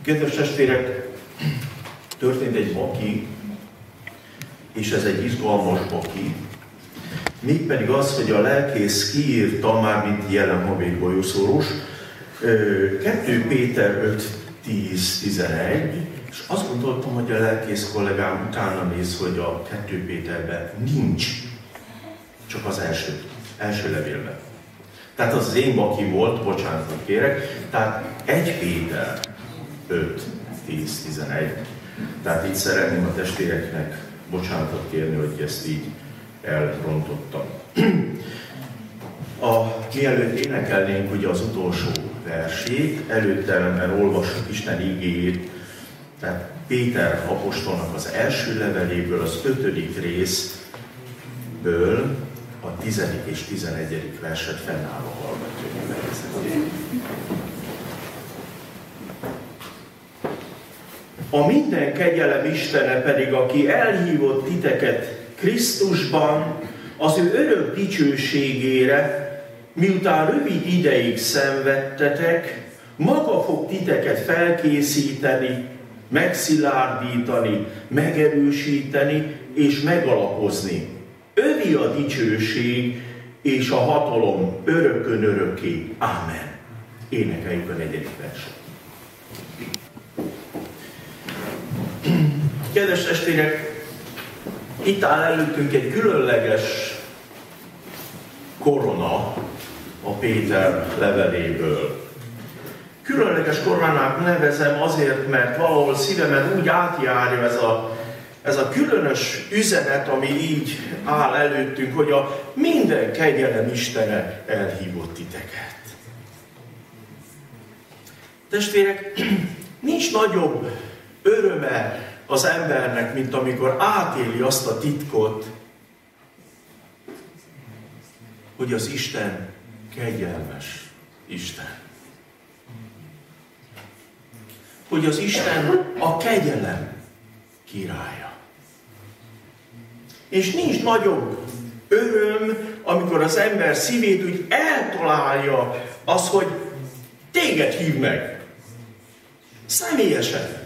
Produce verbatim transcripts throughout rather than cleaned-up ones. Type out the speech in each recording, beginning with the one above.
Kedves testvérek, történt egy baki, és ez egy izgalmas baki. Mégpedig az, hogy a lelkész kiírta, már mint jelen Havék Golyószoros, kettő Péter öt tíz tizenegy, és azt gondoltam, hogy a lelkész kollégám utána néz, hogy a kettő Péterben nincs, csak az első, első levélben. Tehát az az én baki volt, bocsánatot kérek, tehát egy Péter öt tíz tizenegy. Tehát így szeretném a testvéreknek bocsánatot kérni, hogy ezt így elrontottam. A, mielőtt énekelnénk ugye az utolsó versét, előtte olvassuk Isten igéjét, tehát Péter apostolnak az első leveléből, az ötödik részből a tizedik és tizenegyedik verset fennállva hallgatjuk a vezetét. A minden kegyelem Istene pedig, aki elhívott titeket Krisztusban, az ő örök dicsőségére, miután rövid ideig szenvedtetek, maga fog titeket felkészíteni, megszilárdítani, megerősíteni és megalapozni. Övi a dicsőség és a hatalom örökön örökké. Ámen. Énekeljük a negyedik verset. Kedves testvérek, itt áll előttünk egy különleges korona a Péter leveléből. Különleges koronának nevezem azért, mert valahol szívemet úgy átjárja ez a, ez a különös üzenet, ami így áll előttünk, hogy a minden kegyelem Istene elhívott titeket. Testvérek, nincs nagyobb öröme az embernek, mint amikor átéli azt a titkot, hogy az Isten kegyelmes Isten. Hogy az Isten a kegyelem királya. És nincs nagyobb öröm, amikor az ember szívét úgy eltalálja az, hogy téged hív meg. Személyesen.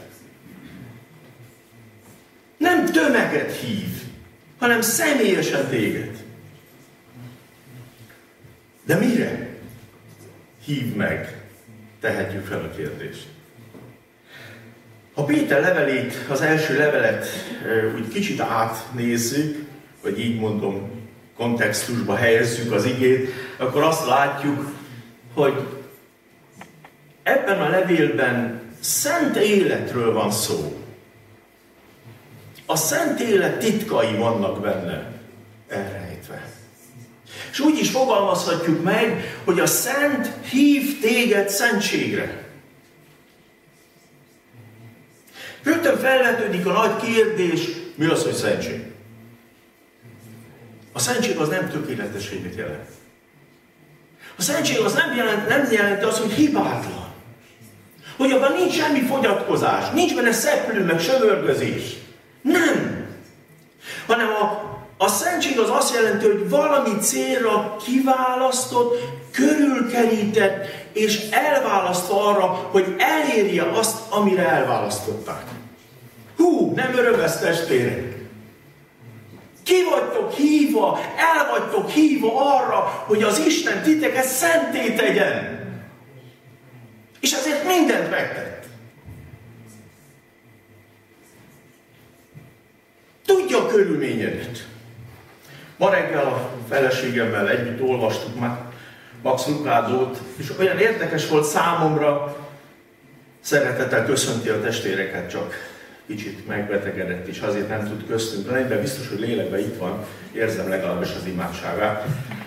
Nem tömeget hív, hanem személyesen téged. De mire hív meg? Tehetjük fel a kérdést. Ha Péter levelét, az első levelet úgy kicsit átnézzük, vagy így mondom, kontextusba helyezzük az igét, akkor azt látjuk, hogy ebben a levélben szent életről van szó. A szent élet titkai vannak benne elrejtve. És úgy is fogalmazhatjuk meg, hogy a szent hív téged szentségre. Rögtön felvetődik a nagy kérdés, mi az, hogy szentség? A szentség az nem tökéletességet jelent. A szentség az nem, jelent, nem jelenti azt, hogy hibátlan. Hogy abban nincs semmi fogyatkozás, nincs benne szeplő, meg sövörgözés. Nem. Hanem a, a szentség az azt jelenti, hogy valami célra kiválasztott, körülkerített és elválasztva arra, hogy elérje azt, amire elválasztották. Hú, nem örömesz testvérek! Ki vagytok hívva, el vagytok hívva arra, hogy az Isten titeket szenté tegyen. És ezért mindent megtett. Tudja a körülményedet. Ma reggel a feleségemmel együtt olvastuk már Max Lucádót, és olyan érdekes volt számomra, szeretettel köszönti a testvéreket, csak kicsit megbetegedett, és azért nem tud köztünk lenni, de biztos, hogy lélekben itt van, érzem legalábbis az imádságát.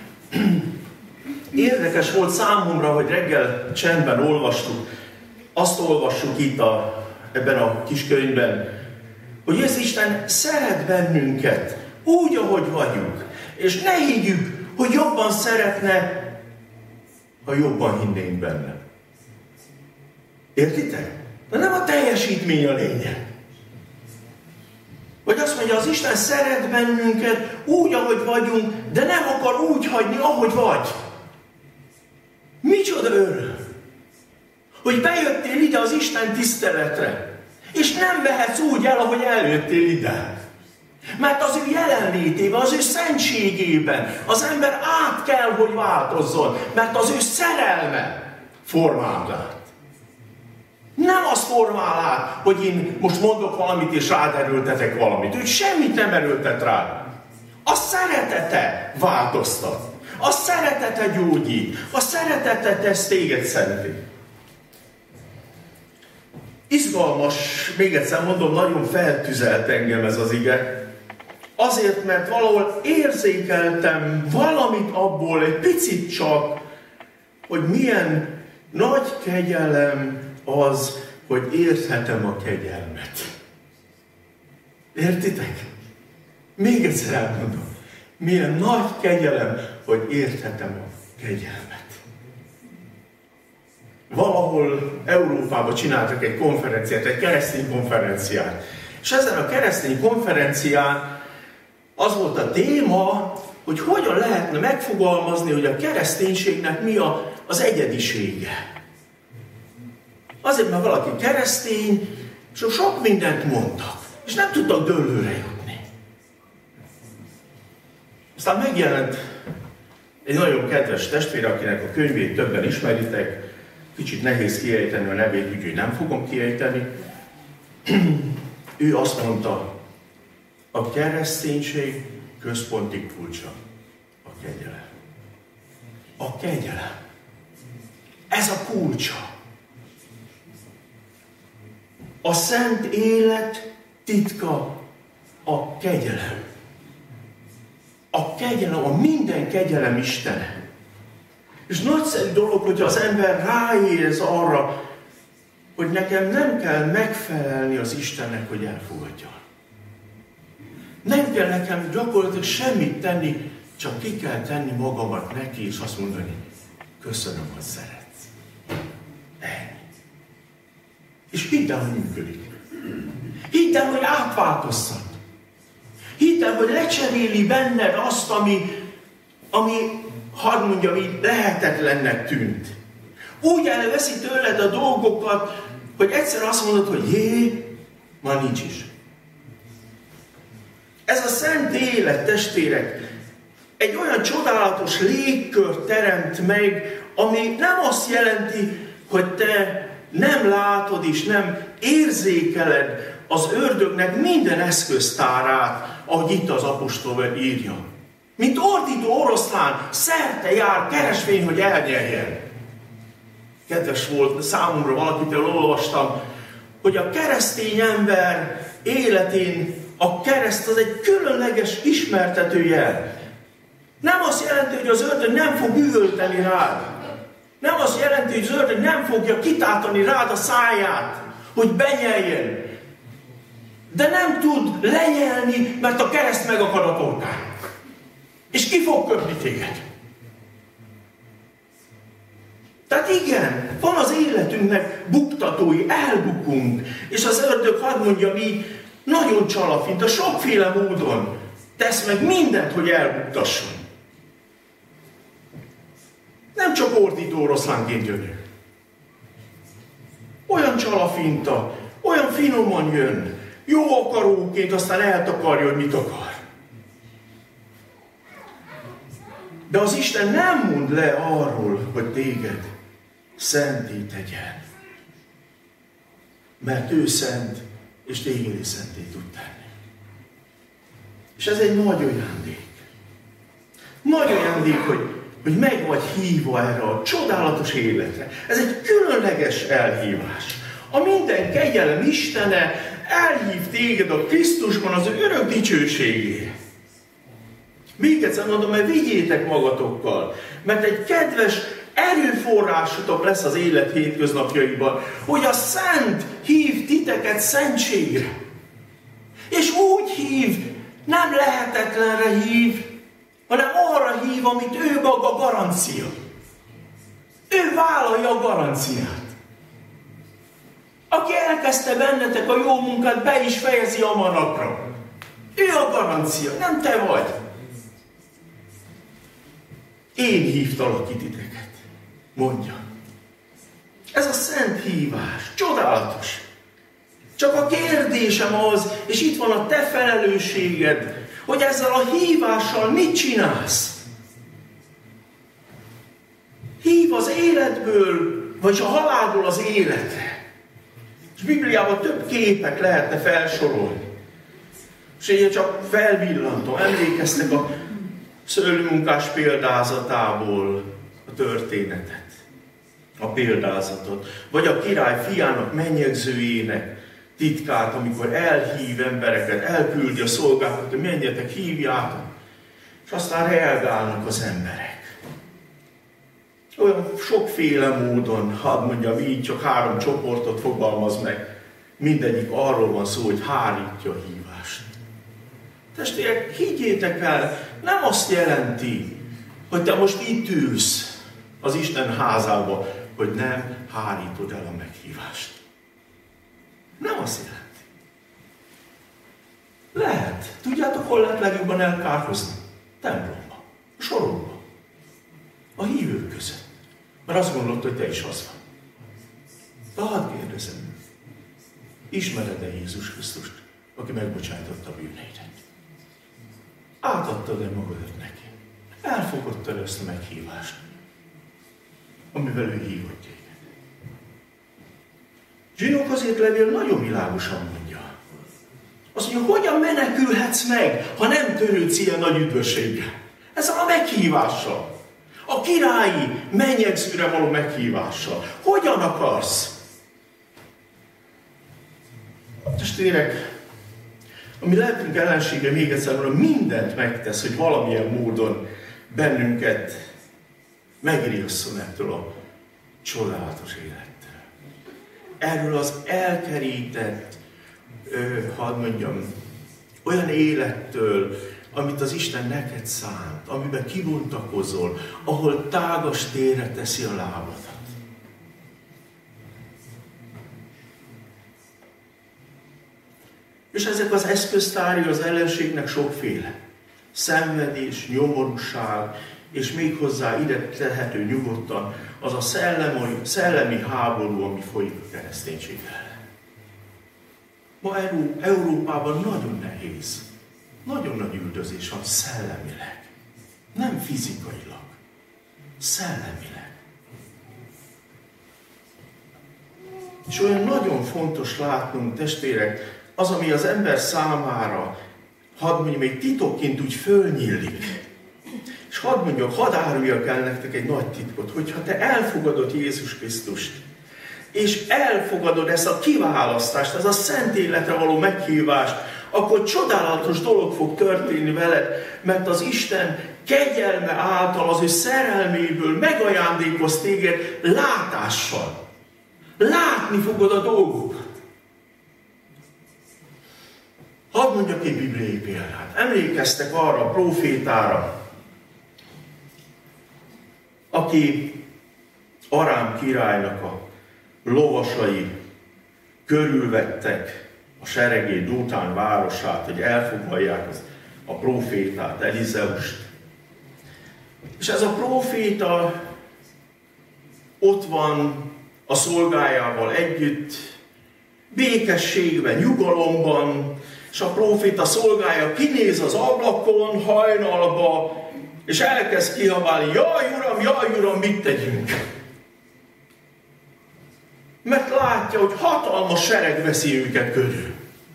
Érdekes volt számomra, hogy reggel csendben olvastuk, azt olvassuk itt a, ebben a kis könyvben, hogy ez Isten szeret bennünket, úgy, ahogy vagyunk. És ne higgyük, hogy jobban szeretne, ha jobban hinnénk benne. Értitek? De nem a teljesítmény a lényeg. Vagy azt mondja, az Isten szeret bennünket úgy, ahogy vagyunk, de nem akar úgy hagyni, ahogy vagy. Micsoda öröm! hogy bejöttél ide az Isten tiszteletre, és nem vehetsz úgy el, ahogy eljöttél ide. Mert az ő jelenlétében, az ő szentségében az ember át kell, hogy változzon, mert az ő szerelme formál át. Nem az formál át, hogy én most mondok valamit, és rád erőltetek valamit. Ő semmit nem erőltet rád. A szeretete változtat. A szeretete gyógyít. A szeretete tesz téged szenté. Izgalmas, még egyszer mondom, nagyon feltüzelt engem ez az ige. Azért, mert valahol érzékeltem valamit abból, egy picit csak, hogy milyen nagy kegyelem az, hogy érthetem a kegyelmet. Értitek? Még egyszer elmondom. Milyen nagy kegyelem, hogy érthetem a kegyelmet. Valahol Európában csináltak egy konferenciát, egy keresztény konferenciát. És ezen a keresztény konferencián az volt a téma, hogy hogyan lehetne megfogalmazni, hogy a kereszténységnek mi a, az egyedisége. Azért, mert valaki keresztény, és sok mindent mondtak, és nem tudtak dőlőre jutni. Aztán megjelent egy nagyon kedves testvér, akinek a könyvét többen ismeritek, kicsit nehéz kiejteni a nevét, úgyhogy nem fogom kiejteni. Ő azt mondta, a kereszténység központi kulcsa a kegyelem. A kegyelem. Ez a kulcsa. A szent élet titka a kegyelem. A kegyelem, a minden kegyelem Istene. És nagyszerű dolog, hogy az ember ráérez arra, hogy nekem nem kell megfelelni az Istennek, hogy elfogadja. Nem kell nekem gyakorlatilag semmit tenni, csak ki kell tenni magamat neki, és azt mondani, köszönöm, hogy szeretsz. Ennyi. És hidd el, hogy működik. Hidd el, hogy átváltoztat. Hidd el, hogy lecseréli benned azt, ami, ami hadd mondjam így, lehetetlennek tűnt. Úgy elveszi tőled a dolgokat, hogy egyszer azt mondod, hogy jé, ma nincs is. Ez a szent élet, testvérek, egy olyan csodálatos légkört teremt meg, ami nem azt jelenti, hogy te nem látod és nem érzékeled az ördögnek minden eszköztárát, ahogy itt az apostol írja. Mint ordító oroszlán, szerte jár, keresvény, hogy elnyeljen. Kedves volt számomra, valakitől olvastam, hogy a keresztény ember életén a kereszt az egy különleges ismertetőjel. Nem azt jelenti, hogy az ördög nem fog üvölteni rád. Nem azt jelenti, hogy az ördög nem fogja kitátani rád a száját, hogy benyeljen. De nem tud lenyelni, mert a kereszt megakad a torkán. És ki fog köpni téged. Tehát igen, van az életünknek buktatói, elbukunk, és az ördög, hadd mondjam így, nagyon csalafint, a sokféle módon tesz meg mindent, hogy elbuktasson. Nem csak ordító oroszlánként jön ő. Olyan csalafinta, olyan finoman jön, jó akaróként, aztán eltakarja, hogy mit akar. De az Isten nem mond le arról, hogy téged szenté tegyen. Mert ő szent, és téged is szenté tud tenni. És ez egy nagy ajándék. Nagy ajándék, hogy, hogy meg vagy hívva erre a csodálatos életre. Ez egy különleges elhívás. A minden kegyelem Istene elhív téged a Krisztusban az ő örök dicsőségére. Még egyszer mondom, mert vigyétek magatokkal, mert egy kedves erőforrásotok lesz az élet hétköznapjaiban, hogy a Szent hív titeket szentségre. És úgy hív, nem lehetetlenre hív, hanem arra hív, amit ő maga garancia. Ő vállalja a garanciát. Aki elkezdte bennetek a jó munkát, be is fejezi a manapra. Ő a garancia, nem te vagy. Én hívtalak ki titeket, mondja. Ez a szent hívás. Csodálatos. Csak a kérdésem az, és itt van a te felelősséged, hogy ezzel a hívással mit csinálsz? Hív az életből, vagy a halálból az életre. És Bibliában több képet lehetne felsorolni. És én csak felvillantom, emlékeztek a szőlőmunkás példázatából a történetet, a példázatot. Vagy a király fiának, mennyegzőjének titkát, amikor elhív embereket, elküldi a szolgákat, hogy menjetek, hívjátok. És aztán reagálnak az emberek. Olyan sokféle módon, hadd mondjam így, csak három csoportot fogalmaz meg. Mindegyik arról van szó, hogy hárítja a hívást. Testvérek, higgyétek el, nem azt jelenti, hogy te most itt ülsz az Isten házába, hogy nem hárítod el a meghívást. Nem azt jelenti. Lehet. Tudjátok, hol lehet legjobban elkárhozni? Templomba. A sorokba. A hívők között. Mert azt gondolod, hogy te is az van. De hadd kérdezem, ismered-e Jézus Krisztust, aki megbocsájtotta a bűneidet? Átadtad-e magadat neki? Elfogadtad ezt a meghívást, amivel ő hívott téged? Zsinók azért levél nagyon világosan mondja. Azt mondja, hogyan menekülhetsz meg, ha nem törődsz ilyen nagy üdvösséggel? Ezzel a meghívással. A királyi mennyegzőre való meghívással. Hogyan akarsz? Testvérek, a mi lelkünk ellensége még egyszer mondom, mindent megtesz, hogy valamilyen módon bennünket megriasszon ettől a csodálatos élettől. Erről az elkerített, ö, hadd mondjam, olyan élettől, amit az Isten neked szánt, amiben kibontakozol, ahol tágas térre teszi a lábadat. És ezek az eszköztári az ellenségnek sokféle. Szenvedés, nyomorúság, és még hozzá ide tehető nyugodtan az a szellemi, szellemi háború, ami folyik a kereszténység ellen. Ma Európában nagyon nehéz. Nagyon nagy üldözés van szellemileg. Nem fizikailag. Szellemileg. És olyan nagyon fontos látnunk, testvérek, az, ami az ember számára, hadd mondjam, egy titokként úgy fölnyílik. És hadd mondjak, hadd áruljak el nektek egy nagy titkot, hogyha te elfogadod Jézus Krisztust, és elfogadod ezt a kiválasztást, ez a szent életre való meghívást, akkor csodálatos dolog fog történni veled, mert az Isten kegyelme által, az ő szerelméből megajándékoz téged látással. Látni fogod a dolgokat. Hadd mondjak egy bibliai példát. Emlékeztek arra a prófétára, aki Arám királynak a lovasai körülvettek a seregét, Dótán városát, hogy elfoglalják a prófétát, Elizeust. És ez a próféta ott van a szolgájával együtt, békességben, nyugalomban, és a próféta szolgája kinéz az ablakon hajnalba, és elkezd kiabálni, jaj uram, jaj uram, mit tegyünk? Mert látja, hogy hatalmas sereg veszi őket körül.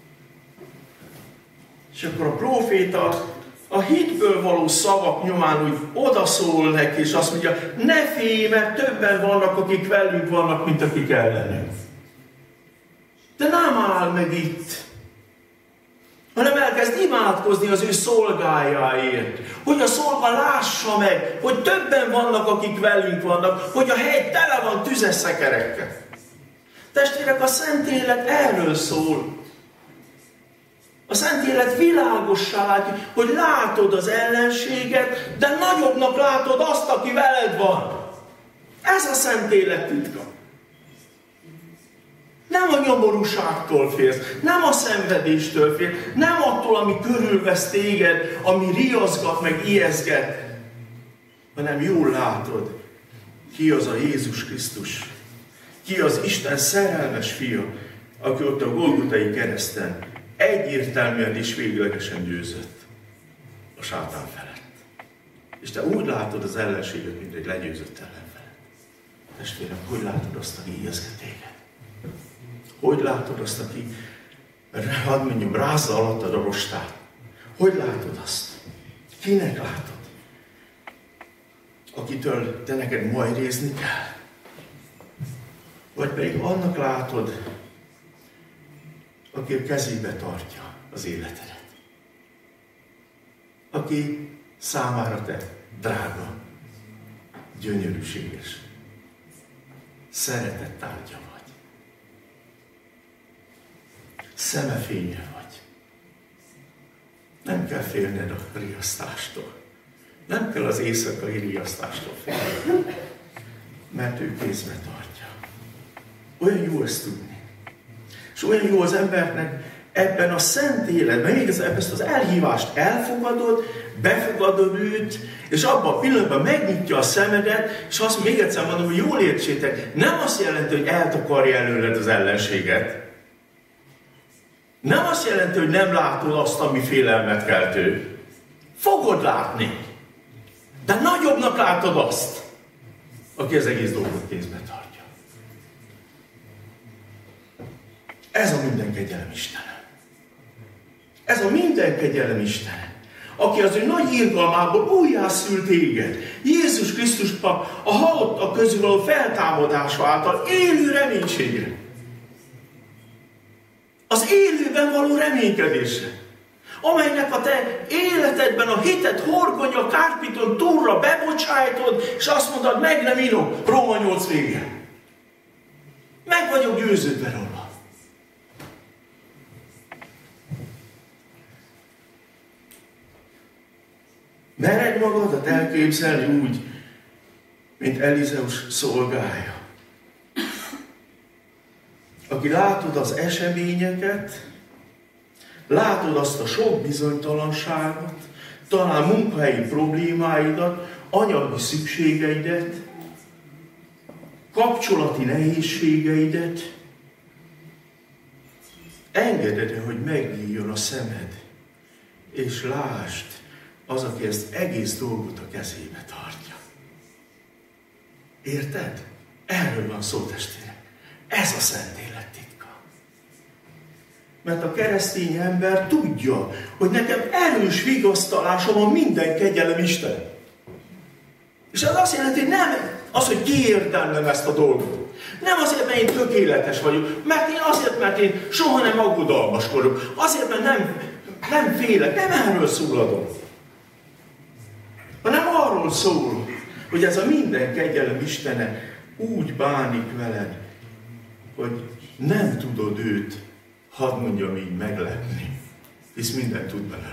És akkor a próféta a hitből való szavak nyomán úgy odaszól neki, és azt mondja, ne félj, mert többen vannak, akik velünk vannak, mint akik ellenünk. De nem áll meg itt, hanem elkezd imádkozni az ő szolgájáért. Hogy a szolga lássa meg, hogy többen vannak, akik velünk vannak, hogy a hegy tele van tüzes szekerekkel. Testvérek, a szent élet erről szól. A szent élet világossá látja, hogy látod az ellenséget, de nagyobbnak látod azt, aki veled van. Ez a szent élet titka. Nem a nyomorúságtól félsz, nem a szenvedéstől félsz, nem attól, ami körülvesz téged, ami riaszgat, meg ijeszget, hanem jól látod, ki az a Jézus Krisztus, ki az Isten szerelmes fia, aki ott a Golgotai kereszten egyértelműen és véglegesen győzött a sátán felett. És te úgy látod az ellenséget, mint egy legyőzött ellenfelet. Testvérem, hogy látod azt, aki ijeszget téged? Hogy látod azt, aki, hadd mondjam, rázza alattad a rostát? Hogy látod azt? Kinek látod? Akitől te neked majd rézni kell? Vagy pedig annak látod, aki a kezébe tartja az életedet? Aki számára te drága, gyönyörűséges, szeretett tárgya vagy. Szemefénye vagy. Nem kell félned a riasztástól. Nem kell az éjszakai riasztástól félni, mert ő kézbe tartja. Olyan jó ezt tudni. És olyan jó az embernek ebben a szent életben, még ezt az elhívást elfogadod, befogadod őt, és abban a pillanatban megnyitja a szemedet, és azt még egyszer mondom, hogy jól értsétek, nem azt jelenti, hogy eltakarja előled az ellenséget. Nem azt jelenti, hogy nem látod azt, ami félelmet keltő. Fogod látni. De nagyobbnak látod azt, aki az egész dolgot kézbe tartja. Ez a minden kegyelem Istene. Ez a minden kegyelem Istene, aki az ő nagy irgalmából újjászült téged, Jézus Krisztusba a halottak közül való feltámadása által élő reménységre. Az élőben való reménykedésre, amelynek a te életedben a hited horgonya kárpiton túlra bebocsájtod, és azt mondod, meg nem inom, Róma nyolc vége. Meg vagyok győződve róla. Mered magadat elképzelni úgy, mint Elizeus szolgája, aki látod az eseményeket, látod azt a sok bizonytalanságot, talán munkahelyi problémáidat, anyagi szükségeidet, kapcsolati nehézségeidet. Engeded, hogy megnyíljon a szemed, és lásd az, aki ezt egész dolgot a kezébe tartja. Érted? Erről van szó, testvérek. Ez a szent élet titka. Mert a keresztény ember tudja, hogy nekem erős vigasztalásom van minden kegyelem Isten. És ez azt jelenti, hogy nem az, hogy kiérdemlem ezt a dolgot. Nem azért, mert én tökéletes vagyok, mert én azért, mert én soha nem aggodalmaskodok. Azért, mert nem, nem félek, nem erről szól a dolog. Hanem arról szól, hogy ez a minden kegyelem Istene úgy bánik veled, hogy nem tudod őt, hadd mondjam így, meglepni, hisz mindent tud belőled.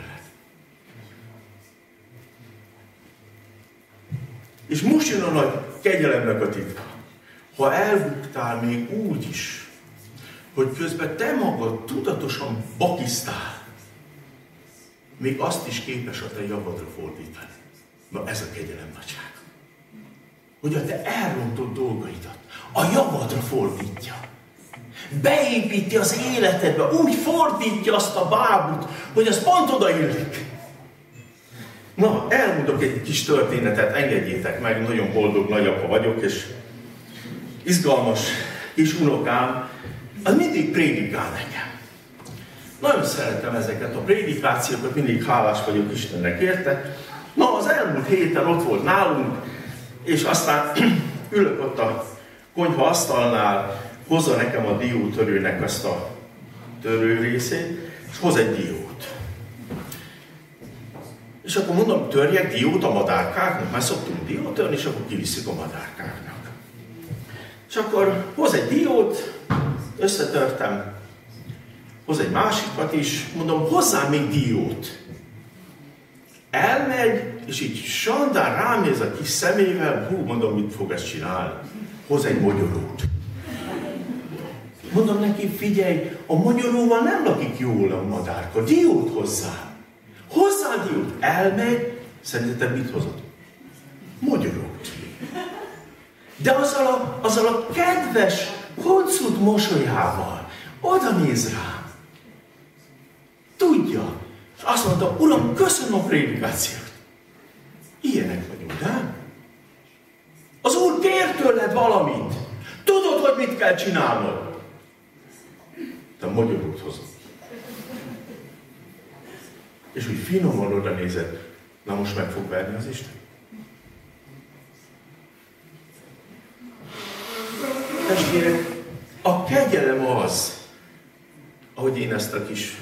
És most jön a nagy kegyelemnek a titka. Ha elbuktál még úgy is, hogy közben te magad tudatosan bakisztál, még azt is képes a te javadra fordítani. Na ez a kegyelem nagyság. Hogy a te elrontott dolgaidat a javadra fordítja. Beépíti az életedbe, úgy fordítja azt a bábut, hogy az pont odaillik. Na, elmondok egy kis történetet, engedjétek meg, nagyon boldog nagyapa vagyok, és izgalmas kis unokám, az mindig prédikál nekem. Nagyon szeretem ezeket a prédikációkat, mindig hálás vagyok Istennek érte. Na, az elmúlt héten ott volt nálunk, és aztán ülök ott a konyha asztalnál, hozza nekem a diótörőnek azt a törő részét, és hoz egy diót. És akkor mondom, törjek diót a madárkáknak, már szoktunk diót törni, és akkor kivisszük a madárkáknak. És akkor hoz egy diót, összetörtem, hoz egy másikat is, mondom, hozzá még diót. Elmegy, és így Sandán rám néz a kis szemével, hú, mondom, mit fog ezt csinálni? Hoz egy mogyorót. Mondom neki, figyelj, a mogyoróval nem lakik jól a madárka, diót hozzá. Hozzá diót. Elmegy, szerinted mit hozott? Mogyorót. De azzal a, azzal a kedves huncut mosolyával, oda néz rám. Tudja. És azt mondta, Uram, köszönöm a prédikációt. Ilyenek vagyunk, de? Az Úr kér tőled valamit. Tudod, hogy mit kell csinálnod. Te magyarult hozod. És úgy finoman oda nézed, na most meg fog verni az Isten. Testvérek, a kegyelem az, ahogy én ezt a kis,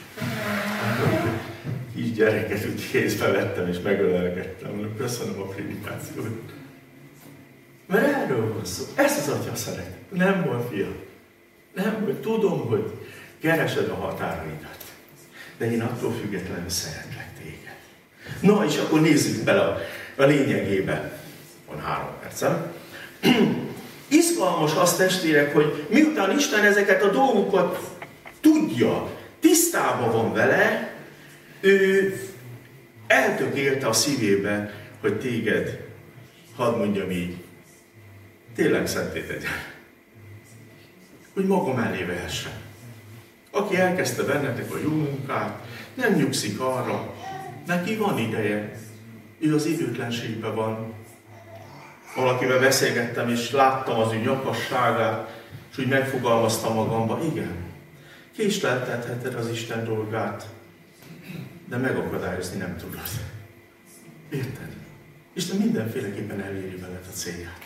kis gyereket úgy kézbe vettem és megölelgettem. Köszönöm a prédikációt. Mert erről van szó. Ezt az Atya szeret. Nem van fia. Nem, hogy tudom, hogy keresed a határaidat. De én attól függetlenül szeretlek téged. Na, és akkor nézzük bele a, a lényegébe. Van három percem. Izgalmas az, testvérek, hogy miután Isten ezeket a dolgokat tudja, tisztában van vele, ő eltökélte a szívébe, hogy téged, hadd mondjam így, tényleg szenté tegyen. Hogy maga mellé vehessen. Aki elkezdte bennetek a jó munkát, nem nyugszik arra, neki van ideje. Ő az időtlenségben van. Valakivel beszélgettem, és láttam az ő nyakasságát, és úgy megfogalmaztam magamba, igen, késleltetheted az Isten dolgát, de megakadályozni nem tudod. Érted? Isten mindenféleképpen eléri veled a célját.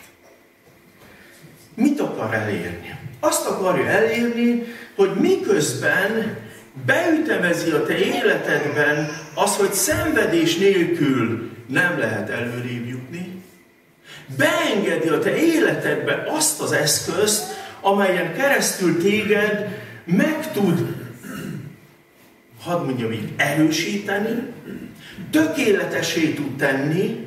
Mit akar elérni? Azt akarja elérni, hogy miközben beütemezi a te életedben az, hogy szenvedés nélkül nem lehet előrébb jutni, beengedi a te életedbe azt az eszközt, amelyen keresztül téged meg tud, hadd mondjam így, erősíteni, tökéletessé tud tenni,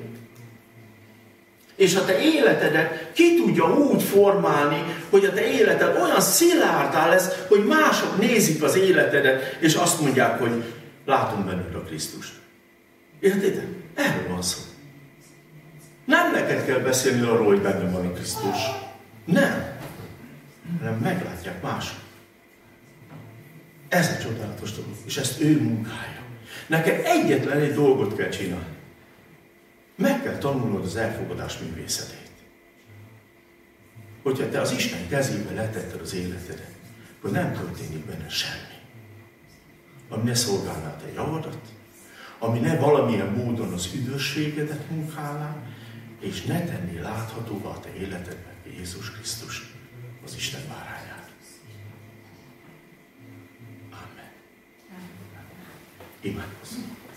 és a te életedet ki tudja úgy formálni, hogy a te életed olyan szilárdá lesz, hogy mások nézik az életedet, és azt mondják, hogy látom benned a Krisztust. Értitek? Erről van szó. Nem neked kell beszélni arról, hogy benne van a Krisztus. Nem. Hanem meglátják mások. Ez a csodálatos dolog. És ezt ő munkája. Neked egyetlen egy dolgot kell csinálni. Meg kell tanulnod az elfogadás művészetét. Hogyha te az Isten kezébe letetted az életedet, akkor nem történik benne semmi. Ami ne szolgálná te javadat, ami ne valamilyen módon az üdvösségedet munkálná, és ne tenni láthatóvá a te életedben Jézus Krisztus, az Isten bárányát. Amen. Imádkozzunk.